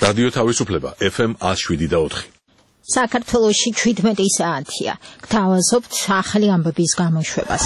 რადიო თავისუფლება FM 107.4. საქართველოში 17 საათია. გთავაზობთ ახალი ამბების გამოშვებას.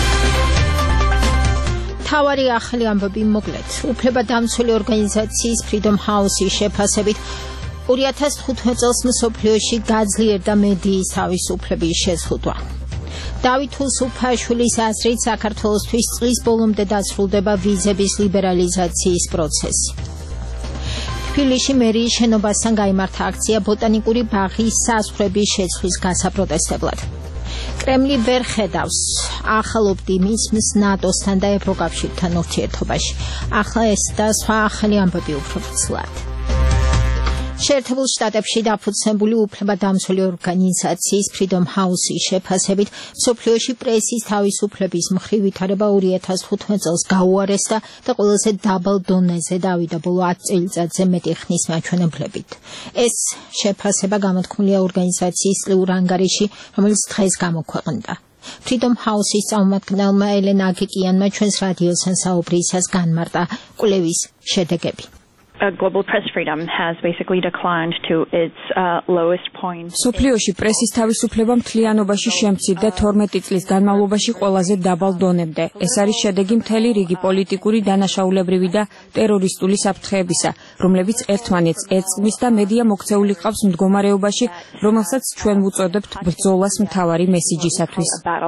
თავარი ახალი ამბები მოკლედ. უფლებადამცველი ორგანიზაციის Freedom House-ის შეფასებით 2015 წელს მსოფლიოში გაძლიერდა მედიის თავისუფლების შეზღუდვა. დავით უსუფაშვილის აზრით საქართველოსთვის წლის ბოლომდე დასრულდება ვიზების ლიბერალიზაციის პროცესი. თბილისში მერიის შენობასთან გაიმართა აქცია ბოტანიკური ბაღის საზღვრების შეცვლის გასაპროტესტებლად. კრემლი ვერ ხედავს ახალ ოპტიმიზმს ნატოსთან და ევროკავშირთან ურთიერთობაში. ახლა ეს და სხვა ახალი ამბები უფრო ფცლად. შეერთებულ შტატებში დაფუძნებული უფლებადამცველი ორგანიზაციის Freedom House-ის შეფასებით მსოფლიოში პრესის თავისუფლების მხრივ ვითარება 2015 წელს გაუარესდა და ყველაზე დაბალ დონეზე დავიდა ბოლო 10 წელიწადზე მეტი ხნის მაჩვენებლებით. ეს შეფასება გამოთქმულია ორგანიზაციის წლიურ ანგარიში, რომელიც დღეს გამოქვეყნდა. Freedom House-ის წარმომადგენელმა ელენა აგიკიანმა ჩვენს რადიოსთან საუბრისას განმარტა კვლევის შედეგები. Global press freedom has basically declined to its lowest point. სოფლიოში პრესის თავისუფლება მთლიანობაში შემცირდა 12 წლის განმავლობაში ყველაზე დაბალ დონემდე. ეს არის შედეგი მთელი რიგი პოლიტიკური, დანაშაულებრივი და ტერორისტული საფრთხეებისა, რომლებიც ერთმანეთს ეწყვის და მედია მოქცეული ყავს მდგომარეობაში, რომელსაც ჩვენ ვუწოდებთ ბრძოლას მთავარი მესიჯისათვის.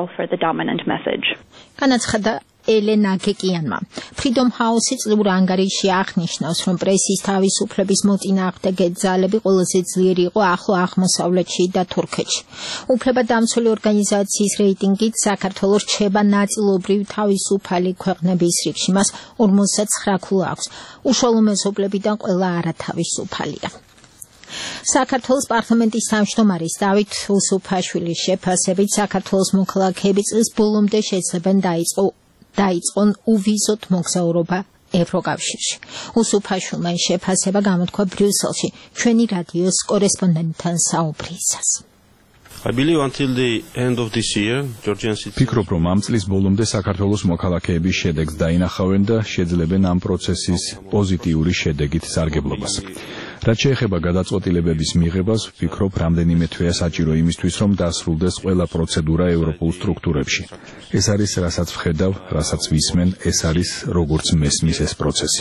განაცხადა ელენა აგიკიანმა. Freedom House-ი წლიურ ანგარიში აღნიშნავს, რომ პრესის თავისუფლების მოწინააღმდეგე ძალები ყველაზე ძლიერი იყო ახლო აღმოსავლეთში და თურქეთში. უფლებადამცველი ორგანიზაციის რეიტინგით საქართველოს რჩება ნაწილობრივ თავისუფალი ქვეყნების რიგში, მას 59 ქულა აქვს. უშუალო მეზობლებიდან ყველა არათავისუფალია. საქართველოს პარლამენტის თავმჯდომარის დავით უსუფაშვილის შეფასებით საქართველოს მოქალაქეები წლის ბოლომდე შეძლებენ დაიწყონ უვიზოთ მოგზაურობა ევროკავშირში. უსუფაშვილმა ეს შეფასება გამოთქვა ბრიუსელში ჩვენი რადიოს კორესპონდენტთან საუბრისას. ფიქრობ, რომ ამ წლის ბოლომდე საქართველოს მოქალაქეების შედეგს დაინახავენ და შეძლებენ ამ პროცესის პოზიტიური შედეგით სარგებლობას. რაც შეეხება გადაწყვეტილებების მიღებას, ვფიქრობ, რამდენიმე თვეა საჭირო იმისთვის, რომ დასრულდეს ყველა პროცედურა ევროპულ სტრუქტურებში. ეს არის, რასაც ვხედავ, რასაც ვისმენ, ეს არის, როგორც მესმის ეს პროცესი.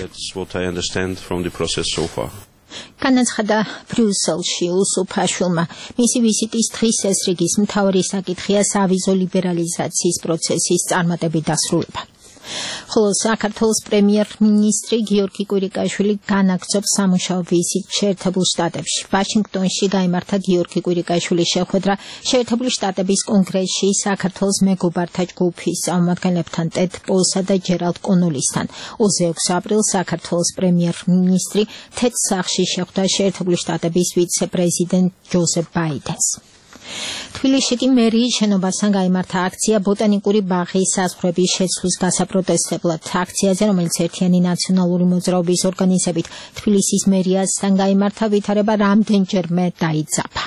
განაცხადა ბრიუსელში უსუფაშვილმა. მისი ვიზიტის დღის ეს რიგის მთავარი საკითხია სავიზო ლიბერალიზაციის პროცესის წარმატებით დასრულება. ხოლო საქართველოს პრემიერ-მინისტრი გიორგი კვირიკაშვილი განაგრძობს სამუშაო ვიზიტს შეერთებულ შტატებში. ვაშინგტონში გაიმართა გიორგი კვირიკაშვილის შეხვედრა შეერთებული შტატების კონგრესში საქართველოს მეგობართა ჯგუფის წარმომადგენლებთან ტედ პოლსა და ჯერალდ კონოლისთან. 26 აპრილს საქართველოს პრემიერ-მინისტრი თეთრ სახლში შეხვდა შეერთებული შტატების ვიცე-პრეზიდენტ ჯოზეფ ბაიდენს. თბილისში კი მერიის შენობასთან გაიმართა აქცია ბოტანიკური ბაღის საზღვრების შეცვლის გასაპროტესტებლად. აქციაზე, რომელიც ერთიანი ნაციონალური მოძრაობის ორგანიზებით თბილისის მერიასთან გაიმართა, ვითარება რამდენჯერმე დაიძაბა.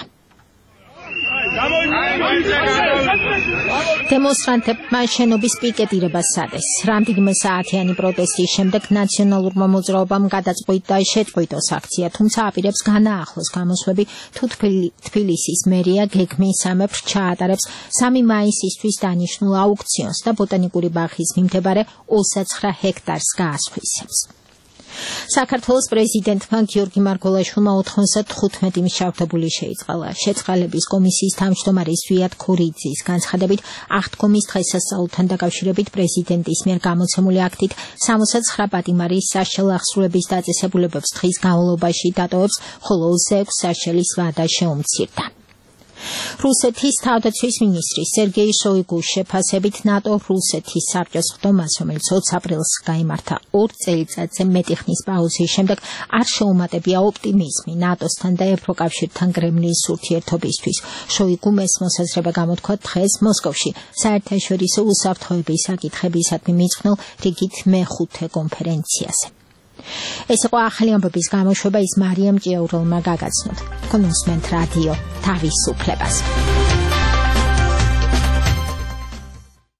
დემონსტრანტებმა შენობის პიკეტირებას სცადეს. რამდენიმე საათიანი პროტესტის შემდეგ ნაციონალურმა მოძრაობამ გადაწყვიტა შეწყვიტოს აქცია, თუმცა აპირებს განაახლოს გამოსვლები, თუ თბილისის მერია გეგმისამებრ ჩაატარებს 3 მაისისთვის დანიშნულ აუქციონს და ბოტანიკური ბაღის მიმდებარე 29 ჰექტარს გაასხვისებს. საქართველოს პრეზიდენტმა გიორგი მარგველაშვილმა 95 მშავდებული შეიწყალა. შეწყალების კომისიის თავმჯდომარის ზვიად ქორიძის განცხადებით, აღდგომის დღესასწაულთან დაკავშირებით პრეზიდენტის მიერ გამოცემული აქტით 69 პატიმარის საშელ აღსრულების დაწესებულებებს დღის განმავლობაში დატოვებს, ხოლო 26 საშელის ვადა შეუმცირდა. რუსეთის თავდაცვის მინისტრი სერგეი შოიგუს შეფასებით ნატო-რუსეთის საბჭოს ხდომას, რომელიც 20 აპრილს გაიმართა 2 წელიწადზე მეტი ხნის პაუზის შემდეგ, არ შეუმატებია ოპტიმიზმი ნატოსთან და ევროკავშირთან კრემლის ურთიერთობისთვის. შოიგუმ ეს მოსაზრება გამოთქვა დღეს მოსკოვში საერთაშორისო უსაფრთხოების საკითხებისადმი მიძღვნილ რიგით მე-5 კონფერენციაზე. ეს იყო ახალი ამბების გამოშვება, ის მარიამ ჭიაურელმა გაგაცნოთ. კონსუმენტ რადიო თავისუფლებას.